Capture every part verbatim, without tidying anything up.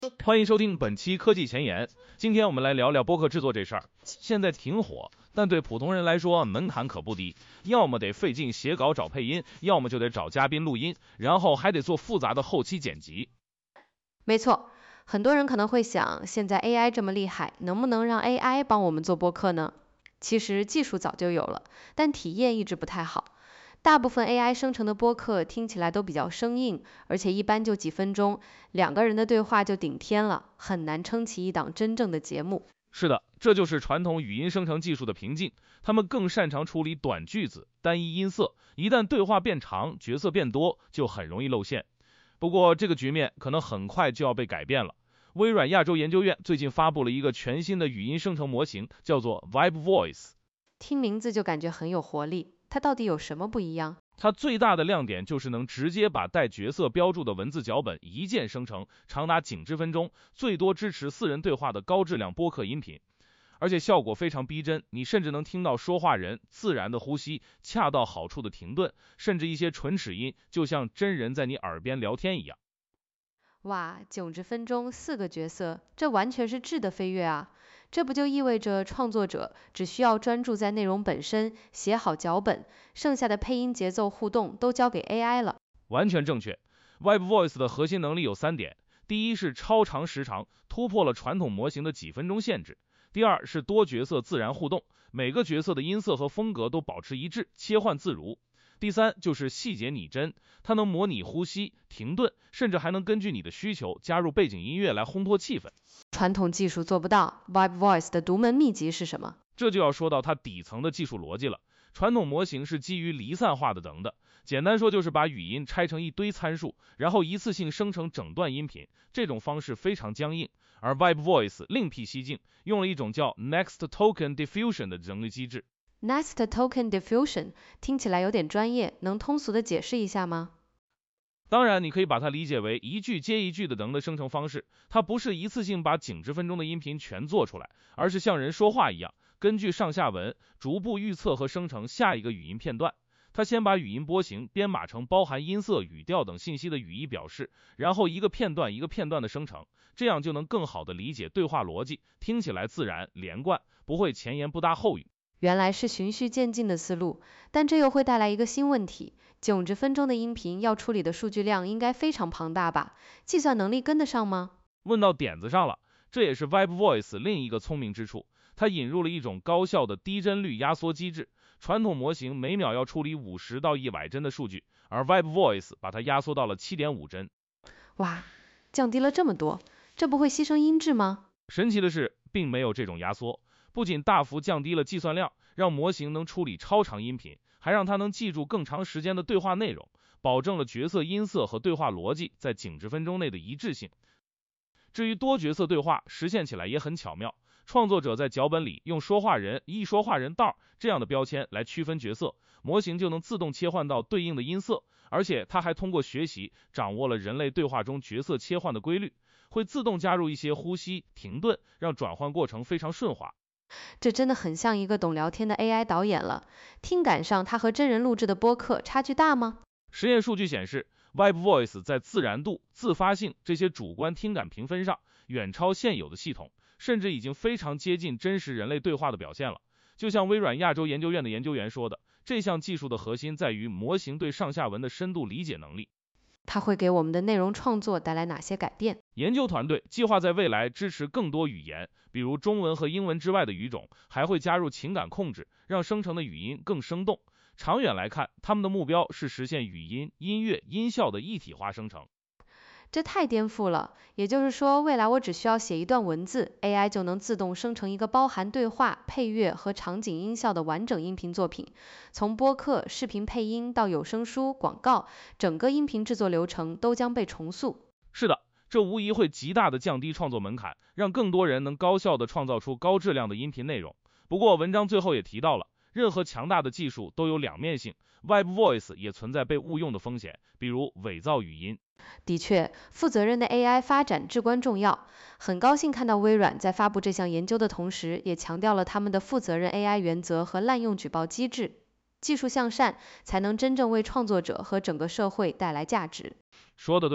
欢迎收听本期科技前沿。今天我们来聊聊播客制作这事儿。现在挺火，但对普通人来说门槛可不低，要么得费劲写稿找配音，要么就得找嘉宾录音，然后还得做复杂的后期剪辑。 没错，很多人可能会想，现在 A I 这么厉害，能不能让 A I 帮我们做播客呢？其实技术早就有了，但体验一直不太好。大部分 A I 生成的播客听起来都比较生硬，而且一般就几分钟，两个人的对话就顶天了，很难撑起一档真正的节目。 是的，这就是传统语音生成技术的瓶颈，他们更擅长处理短句子、单一音色，一旦对话变长，角色变多，就很容易露馅。不过这个局面可能很快就要被改变了。微软亚洲研究院最近发布了一个全新的语音生成模型，叫做 Vibe Voice。 听名字就感觉很有活力，它到底有什么不一样？ 它最大的亮点就是能直接把带角色标注的文字脚本一键生成，长达仅十分钟，最多支持四人对话的高质量播客音频，而且效果非常逼真，你甚至能听到说话人自然的呼吸，恰到好处的停顿，甚至一些唇齿音，就像真人在你耳边聊天一样。 哇，九十分钟四个角色，这完全是质的飞跃啊！这不就意味着创作者只需要专注在内容本身，写好脚本，剩下的配音、节奏、互动都交给 A I 了？ 完全正确。Vibe Voice 的核心能力有三点：第一是超长时长，突破了传统模型的几分钟限制；第二是多角色自然互动，每个角色的音色和风格都保持一致，切换自如；第三就是细节拟真，它能模拟呼吸、停顿，甚至还能根据你的需求加入背景音乐来烘托气氛。 传统技术做不到 ，Vibe Voice 的独门秘籍是什么？ 这就要说到它底层的技术逻辑了。传统模型是基于离散化的等的，简单说就是把语音拆成一堆参数，然后一次性生成整段音频，这种方式非常僵硬。而 Vibe Voice 另辟蹊径，用了一种叫 Next Token Diffusion 的整理机制。 Next Token Diffusion 听起来有点专业，能通俗的解释一下吗？ 当然，你可以把它理解为一句接一句的能的生成方式，它不是一次性把几十分钟的音频全做出来，而是像人说话一样，根据上下文逐步预测和生成下一个语音片段。它先把语音波形编码成包含音色、语调等信息的语义表示，然后一个片段一个片段的生成，这样就能更好的理解对话逻辑，听起来自然连贯，不会前言不搭后语。 原来是循序渐进的思路，但这又会带来一个新问题，九十分钟的音频要处理的数据量应该非常庞大吧？计算能力跟得上吗？ 问到点子上了，这也是 Vibe Voice 另一个聪明之处，它引入了一种高效的低帧率压缩机制。传统模型每秒要处理五十到一百帧的数据，而 Vibe Voice 把它压缩到了 七点五帧。 哇，降低了这么多，这不会牺牲音质吗？ 神奇的是，并没有这种压缩，不仅大幅降低了计算量，让模型能处理超长音频，还让它能记住更长时间的对话内容，保证了角色音色和对话逻辑在几十分钟内的一致性。至于多角色对话，实现起来也很巧妙。创作者在脚本里用说话人、一说话人道这样的标签来区分角色，模型就能自动切换到对应的音色，而且它还通过学习掌握了人类对话中角色切换的规律，会自动加入一些呼吸、停顿，让转换过程非常顺滑。 这真的很像一个懂聊天的 A I 导演了。听感上，它和真人录制的播客差距大吗？ 实验数据显示，Vibe Voice 在自然度、自发性这些主观听感评分上远超现有的系统，甚至已经非常接近真实人类对话的表现了。就像微软亚洲研究院的研究员说的，这项技术的核心在于模型对上下文的深度理解能力。 它会给我们的内容创作带来哪些改变？ 研究团队计划在未来支持更多语言，比如中文和英文之外的语种，还会加入情感控制，让生成的语音更生动。长远来看，他们的目标是实现语音、音乐、音效的一体化生成。 这太颠覆了，也就是说，未来我只需要写一段文字 ，A I 就能自动生成一个包含对话、配乐和场景音效的完整音频作品。从播客、视频配音到有声书、广告，整个音频制作流程都将被重塑。 是的，这无疑会极大的降低创作门槛，让更多人能高效的创造出高质量的音频内容。不过文章最后也提到了，任何强大的技术都有两面性， Vibe Voice 也存在被误用的风险，比如伪造语音。 的确，负责任的 A I 发展至关重要。很高兴看到微软在发布这项研究的同时，也强调了他们的负责任 A I 原则和滥用举报机制。技术向善，才能真正为创作者和整个社会带来价值。 说得对，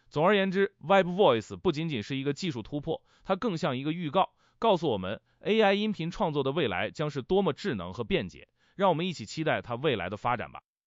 总而言之 ，Web Voice 不仅仅是一个技术突破，它更像一个预告，告诉我们 A I 音频创作的未来将是多么智能和便捷。让我们一起期待它未来的发展吧。